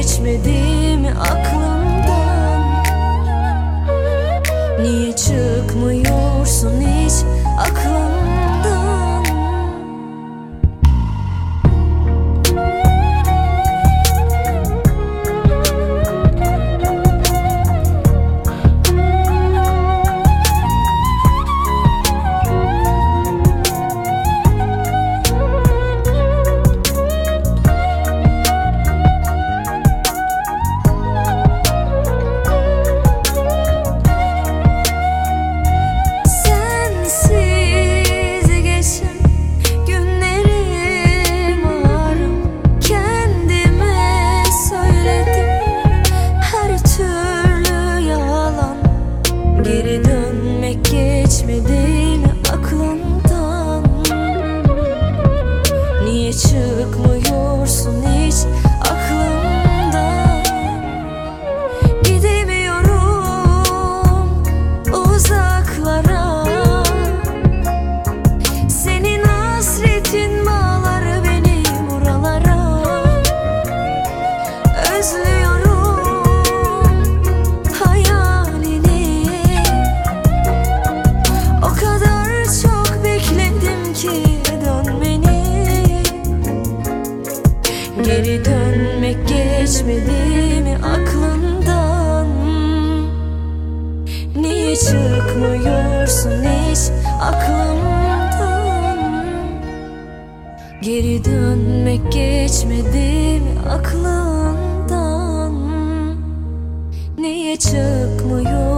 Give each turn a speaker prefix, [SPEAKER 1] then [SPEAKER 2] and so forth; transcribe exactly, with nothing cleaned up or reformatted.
[SPEAKER 1] geçmedi mi aklından? Niye çıkmıyorsun hiç aklımdan? Geri dönmek geçmedi mi aklından? Niye çıkmıyorsun hiç aklımdan? Gidemiyorum uzaklara, senin hasretin bağlar beni buralara. Özlüyorum geri dönmek geçmedi mi aklından? Niye çıkmıyorsun hiç aklımdan? Geri dönmek geçmedi mi aklından? Niye çıkmıyor?